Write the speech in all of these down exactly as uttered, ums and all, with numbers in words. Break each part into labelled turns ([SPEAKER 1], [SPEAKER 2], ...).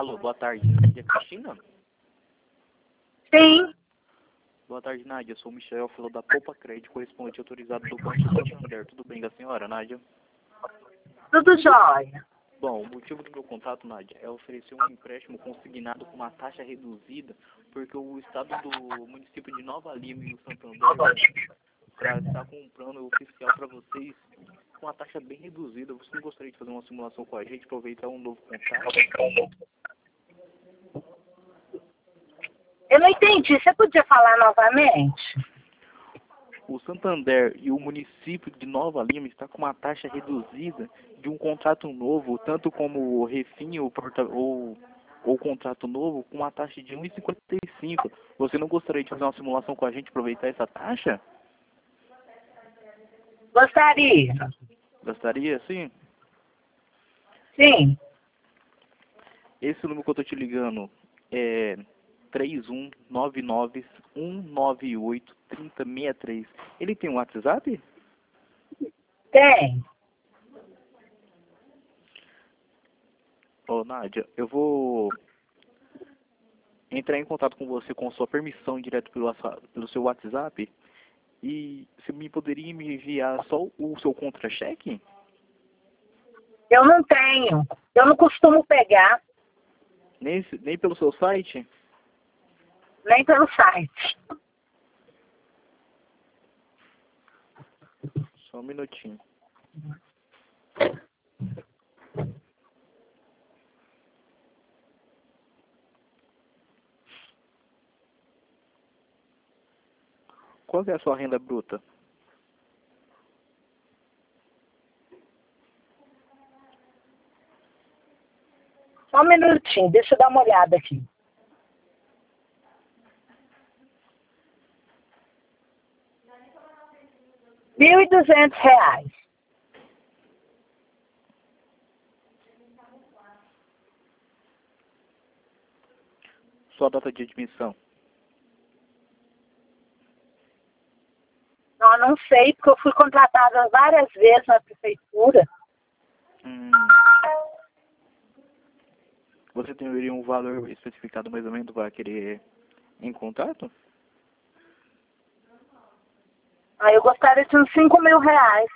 [SPEAKER 1] Alô, boa tarde, Nádia Cristina?
[SPEAKER 2] Sim.
[SPEAKER 1] Boa tarde, Nádia. Eu sou o Michel, filo da Poupa Crédito, correspondente autorizado do Banco Santander. Tudo bem com a senhora, Nádia?
[SPEAKER 2] Tudo jóia.
[SPEAKER 1] Bom, o motivo do meu contato, Nádia, é oferecer um empréstimo consignado com uma taxa reduzida, porque o estado do município de Nova Lima e o Santander para estar comprando o oficial para vocês com uma taxa bem reduzida. Você não gostaria de fazer uma simulação com a gente, aproveitar um novo contrato?
[SPEAKER 2] Eu não entendi. Você podia falar novamente?
[SPEAKER 1] O Santander e o município de Nova Lima está com uma taxa reduzida de um contrato novo, tanto como o refim ou, porta, ou, ou contrato novo, com uma taxa de um vírgula cinquenta e cinco. Você não gostaria de fazer uma simulação com a gente, aproveitar essa taxa?
[SPEAKER 2] Gostaria.
[SPEAKER 1] Gostaria, sim?
[SPEAKER 2] Sim.
[SPEAKER 1] Esse número que eu estou te ligando é três um nove nove um nove oito três zero seis três. Ele tem um WhatsApp?
[SPEAKER 2] Tem.
[SPEAKER 1] Ô, Nádia, eu vou entrar em contato com você com sua permissão direto pelo, pelo seu WhatsApp. E você me poderia me enviar só o seu contra-cheque?
[SPEAKER 2] Eu não tenho. Eu não costumo pegar.
[SPEAKER 1] Nem, nem pelo seu site?
[SPEAKER 2] Nem pelo site.
[SPEAKER 1] Só um minutinho. Qual é a sua renda bruta?
[SPEAKER 2] Só um minutinho. Deixa eu dar uma olhada aqui. Mil e duzentos reais.
[SPEAKER 1] Sua data de admissão?
[SPEAKER 2] Não, não sei, porque eu fui contratada várias vezes na prefeitura.
[SPEAKER 1] Hum. Você teria um valor especificado mais ou menos para querer em contato?
[SPEAKER 2] Aí eu gostaria de uns cinco mil reais.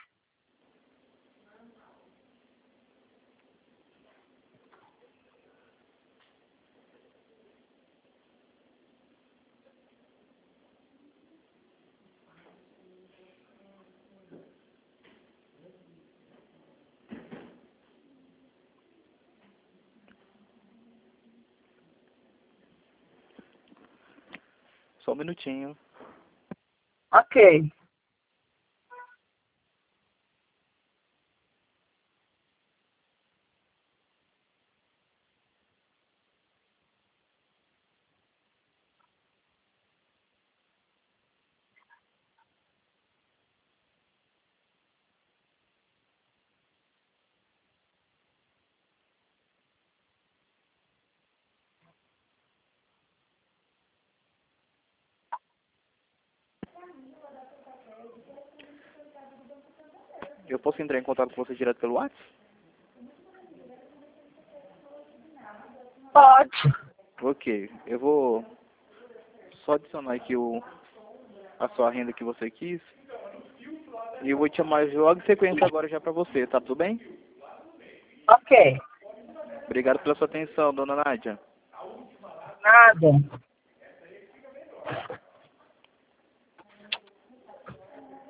[SPEAKER 1] Só um minutinho.
[SPEAKER 2] Ok.
[SPEAKER 1] Eu posso entrar em contato com você direto pelo WhatsApp?
[SPEAKER 2] Pode.
[SPEAKER 1] Ok. Eu vou só adicionar aqui o, a sua renda que você quis. E eu vou te chamar logo em sequência agora já para você, tá tudo bem?
[SPEAKER 2] Ok.
[SPEAKER 1] Obrigado pela sua atenção, dona Nádia.
[SPEAKER 2] Nada.